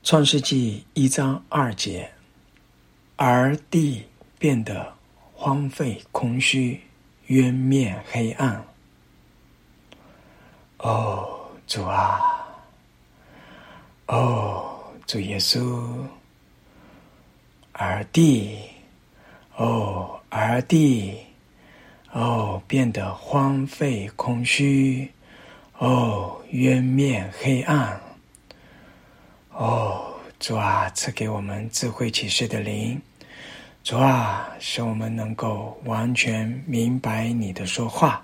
创世纪1章2节，而地变得荒废空虚，渊面黑暗。哦，主啊，哦，主耶稣，而地，变得荒废空虚，渊面黑暗。主啊，赐给我们智慧启示的灵，主啊，使我们能够完全明白你的说话。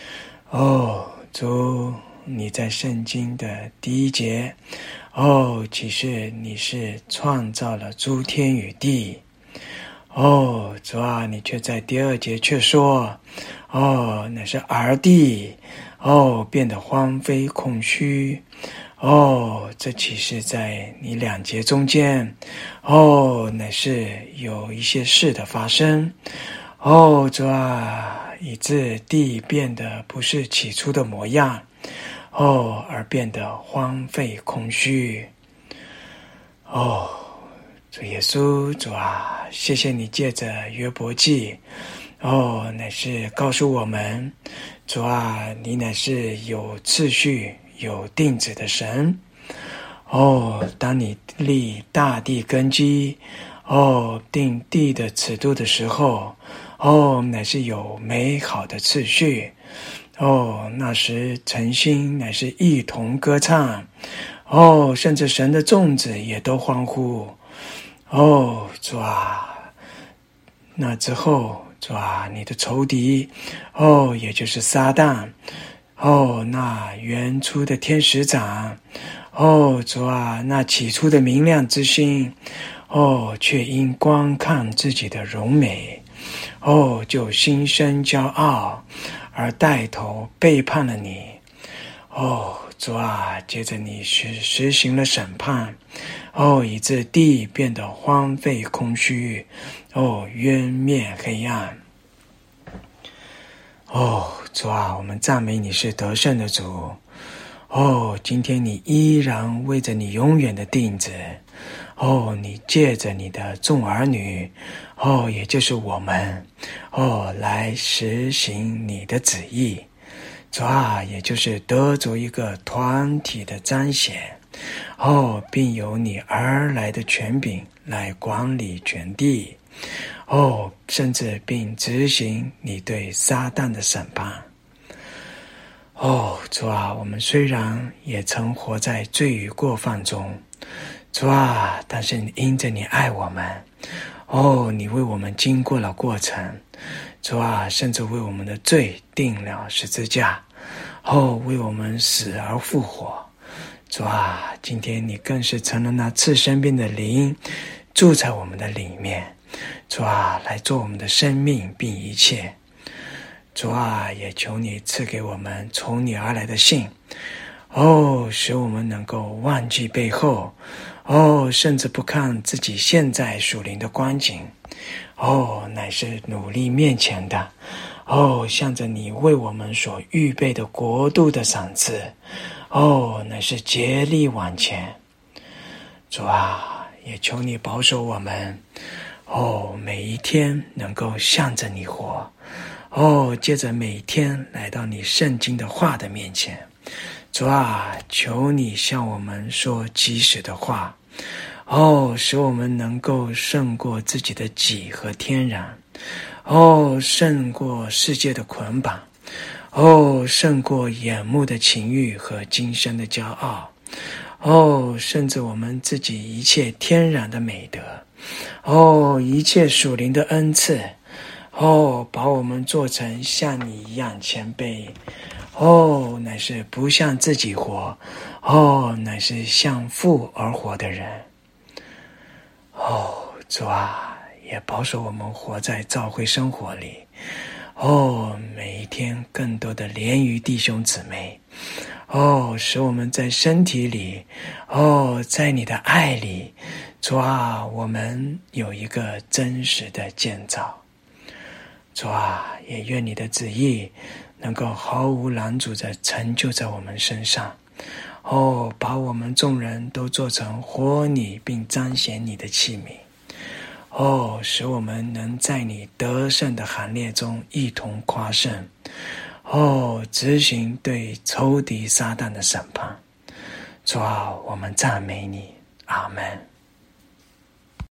主，你在圣经的第1节，启示你是创造了诸天与地。主啊，你却在第2节却说，那是而地，变得荒废空虚。这岂是在你2节中间，乃是有一些事的发生。主啊，以致地变得不是起初的模样，而变得荒废空虚。主耶稣，主啊，谢谢你借着约伯记，乃是告诉我们，主啊，你乃是有次序有定旨的神。当你立大地根基，定地的尺度的时候，乃是有美好的次序。那时诚心乃是一同歌唱，甚至神的众子也都欢呼。主啊，那之后，主啊，你的仇敌，也就是撒旦，那原初的天使长，主啊，那起初的明亮之心，却因观看自己的荣美，就心生骄傲，而带头背叛了你。主啊，接着你实行了审判，以致地变得荒废空虚，渊面黑暗。主啊，我们赞美你是得胜的主。今天你依然为着你永远的定旨，你借着你的众儿女，也就是我们，来实行你的旨意。主啊，也就是得着一个团体的彰显，并由你而来的权柄来管理全地，甚至并执行你对撒旦的审判。主啊，我们虽然也曾活在罪与过犯中，主啊，但是因着你爱我们，你为我们经过了过程，主啊，甚至为我们的罪定了十字架，为我们死而复活。主啊，今天你更是成了那赐生命的灵，住在我们的里面。主啊，来做我们的生命并一切。主啊，也求你赐给我们从你而来的信，使我们能够忘记背后，甚至不看自己现在属灵的光景，乃是努力面前的，向着你为我们所预备的国度的赏赐，乃是竭力往前。主啊，也求你保守我们，每一天能够向着你活，接着每天来到你圣经的话的面前。主啊，求你向我们说及时的话，使我们能够胜过自己的己和天然，胜过世界的捆绑，胜过眼目的情欲和今生的骄傲，甚至我们自己一切天然的美德，一切属灵的恩赐，把我们做成像你一样谦卑，乃是不向自己活，乃是向父而活的人。主啊，也保守我们活在教会生活里，每一天更多的连于弟兄姊妹，使我们在身体里，在你的爱里，主啊，我们有一个真实的建造。主啊，也愿你的旨意能够毫无拦阻地成就在我们身上， 哦，把我们众人都做成活你并彰显你的器皿。哦，使我们能在你得胜的行列中一同夸胜。哦，执行对仇敌撒旦的审判。主啊，我们赞美你，阿们。